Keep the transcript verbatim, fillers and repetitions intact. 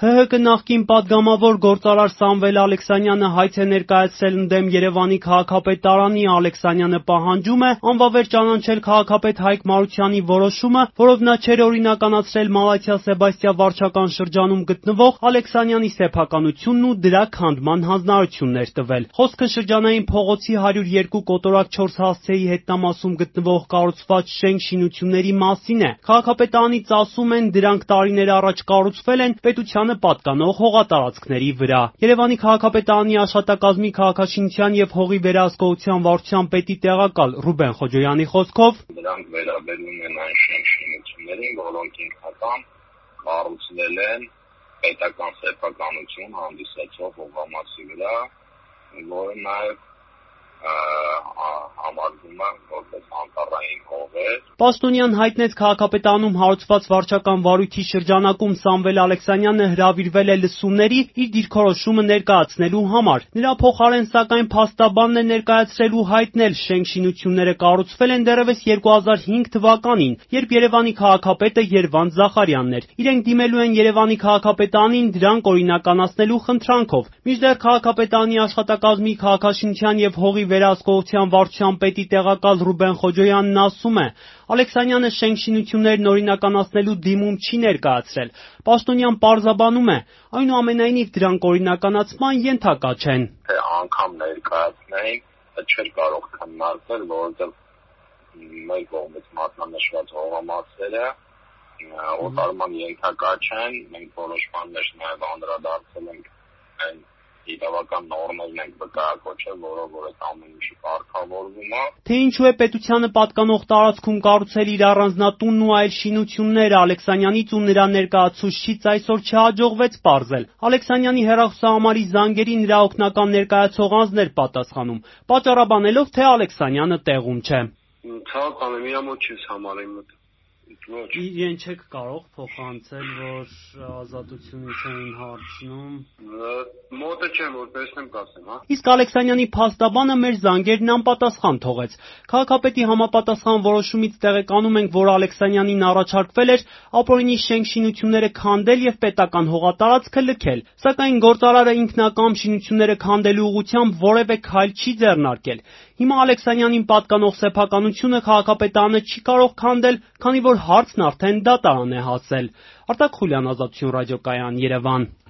Հ Հ Կը նախկին պատգամավոր գործարար Սամվել Ալեքսանյանը հայց է ներկայացրել ընդդեմ Երևանի քաղաքապետարանի։ Ալեքսանյանը պահանջում է անվավեր ճանաչել քաղաքապետ Հայկ Մարությանի որոշումը, որով նա չէր օրինականացրել Մալաթիա-Սեբաստիա վարչական շրջանում գտնվող Ալեքսանյանի սեփականությունն ու դրա քանդման հանձնարարություններ տվել։ Խոսքը շրջանային փողոցի հարյուր երկու կոտորակ չորս հասցեի հետնամասում գտնվող կառուցված շենք-շինությունների մասին է։ Քաղաքապետարանից ասում են, դրանք տարիներ առաջ կառուցվել են պետությանը պատկանող հողատարածքների վրա։ Երևանի քաղաքապետարանի աշխատակազմի քաղաքաշինության եւ հողի վերահսկողության վարչության պետի տեղակալ Ռուբեն Խոջոյանի խոսքով դրանք վերաբերում են այն շենք-շինություններին, որոնք ինքնական կառուցվել են պետական սեփականություն հանդիսացող հողամասի վրա, որը նաեւ համարվում է որպես անտառային հողեր։ Պաշտոնյան հայտնեց քաղաքապետարանում հարուցված վարչական վարույթի շրջանակում Սամվել Ալեքսանյանը հրավիրվել է լսումների իր դիրքորոշումը ներկայացնելու համար։ Նրա փոխարեն սակայն փաստաբանն է ներկայացրել ու հայտնել շենք-շինությունները կառուցվել են դեռևս երկու հազար հինգ թվականին, երբ Երևանի քաղաքապետը Երվանդ Զախարյանն էր։ Իրենք դիմելու են Երևանի քաղաքապետարանին դրանք օրինականացնելու խնդրանքով։ Մինչդեռ քաղաքապետարանի աշխատակազմի քաղաքաշինության եւ հողի վերահսկողության վարչության պետի տեղակալ Ռուբեն Խոջոյանն ասում է. Ալեքսանյանը շենք-շինություններն օրինականացնելու դիմում չի ներկայացրել։ Պաշտոնյան պարզաբանում է, այնուամենայնիվ դրանք օրինականացման ենթակա չեն։ Թե անգամ ներկայացնեին, չէր կարող քննարկվել, որովհետև մեր կողմից մատնանշված հողամասերը օտարման ենթակա չեն, մենք որոշ բաներ նաև անդրադարձել ենք այն իրավական նորմերն ենք վկայակոչել, որով որ այդ ամեն ինչը կարգավորվում է։ Թե ինչու է պետությանը պատկանող տարածքում կառուցել իր առանձնատունն ու այլ շինությունները, Ալեքսանյանից ու նրա ներկայացուցչից այսօր չհաջողվեց պարզել։ Ալեքսանյանի հեռախոսահամարի զանգերի նրա օգնական ներկայացող անձն էր պատասխանում, պատճառաբանելով, թե Ալեքսանյանը տեղում չէ։ Ցավոք անեմ, իրա մոտ չես համարի մոտ։ Իրեն չեք կարող փոխանցել, որ ազատությունից էին հարցնում։ Մոտը չեմ, որ տեսնեմ կասեմ, հա։ Իսկ Ալեքսանյանի փաստաբանը մեր զանգերն անպատասխան թողեց։ Քաղաքապետի համապատասխան որոշումից տեղեկանում ենք, որ Ալեքսանյանին առաջարկվել էր ապօրինի շենք-շինությունները քանդել եւ պետական հողատարածքը լքել, սակայն գործարարը ինքնակամ շինությունները քանդելու ուղղությամբ որևէ քայլ չի ձեռնարկել։ Հիմա Ալեքսանյանին պատկանող սեփականությունը քաղաքապետարանը չի կարող քանդել, քանի որ հարցն արդեն դատարան է հասել։ Արտակ Խուլյան, Ազատություն ռադիոկայան, Երևան։